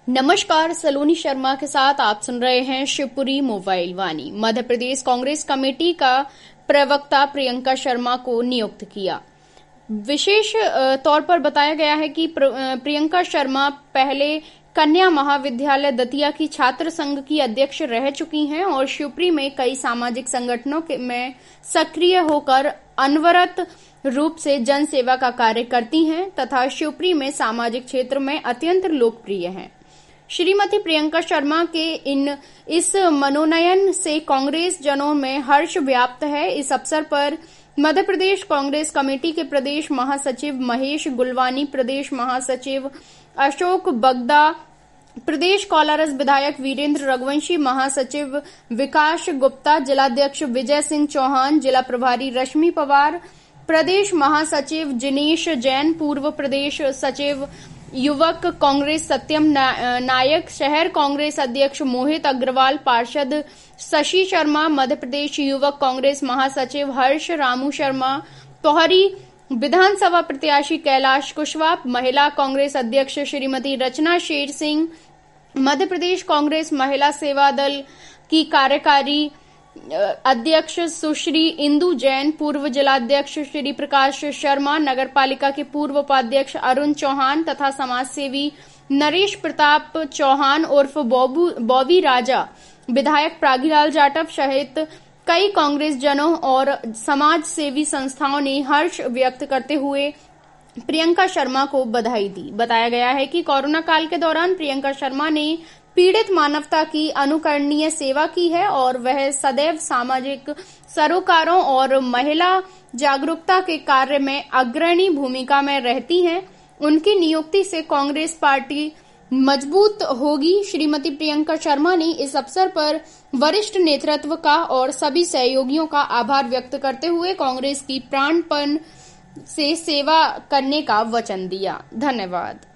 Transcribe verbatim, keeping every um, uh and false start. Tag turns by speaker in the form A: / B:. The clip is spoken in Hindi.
A: नमस्कार, सलोनी शर्मा के साथ आप सुन रहे हैं शिवपुरी मोबाइल वाणी। मध्य प्रदेश कांग्रेस कमेटी का प्रवक्ता प्रियंका शर्मा को नियुक्त किया। विशेष तौर पर बताया गया है कि प्रियंका शर्मा पहले कन्या महाविद्यालय दतिया की छात्र संघ की अध्यक्ष रह चुकी हैं और शिवपुरी में कई सामाजिक संगठनों में सक्रिय होकर अनवरत रूप से जन सेवा का कार्य करती हैं तथा शिवपुरी में सामाजिक क्षेत्र में अत्यंत लोकप्रिय हैं। श्रीमती प्रियंका शर्मा के इन इस मनोनयन से कांग्रेस जनों में हर्ष व्याप्त है। इस अवसर पर मध्य प्रदेश कांग्रेस कमेटी के प्रदेश महासचिव महेश गुलवानी, प्रदेश महासचिव अशोक बगदा, प्रदेश कोलारस विधायक वीरेंद्र रघुवंशी, महासचिव विकास गुप्ता, जिलाध्यक्ष विजय सिंह चौहान, जिला प्रभारी रश्मि पवार, प्रदेश महासचिव जिनेश जैन, पूर्व प्रदेश सचिव युवक कांग्रेस सत्यम नायक, शहर कांग्रेस अध्यक्ष मोहित अग्रवाल, पार्षद शशि शर्मा, मध्य प्रदेश युवक कांग्रेस महासचिव हर्ष रामू शर्मा, तोहरी विधानसभा प्रत्याशी कैलाश कुशवाहा, महिला कांग्रेस अध्यक्ष श्रीमती रचना शेर सिंह, मध्य प्रदेश कांग्रेस महिला सेवा दल की कार्यकारी अध्यक्ष सुश्री इंदु जैन, पूर्व जिलाध्यक्ष श्री प्रकाश शर्मा, नगरपालिका के पूर्व उपाध्यक्ष अरुण चौहान तथा समाजसेवी नरेश प्रताप चौहान उर्फ बॉबी राजा, विधायक प्रागीलाल जाटव सहित कई कांग्रेस जनों और समाज सेवी संस्थाओं ने हर्ष व्यक्त करते हुए प्रियंका शर्मा को बधाई दी। बताया गया है कि कोरोना काल के दौरान प्रियंका शर्मा ने पीड़ित मानवता की अनुकरणीय सेवा की है और वह सदैव सामाजिक सरोकारों और महिला जागरूकता के कार्य में अग्रणी भूमिका में रहती हैं। उनकी नियुक्ति से कांग्रेस पार्टी मजबूत होगी। श्रीमती प्रियंका शर्मा ने इस अवसर पर वरिष्ठ नेतृत्व का और सभी सहयोगियों का आभार व्यक्त करते हुए कांग्रेस की प्राणपण से सेवा करने का वचन दिया। धन्यवाद।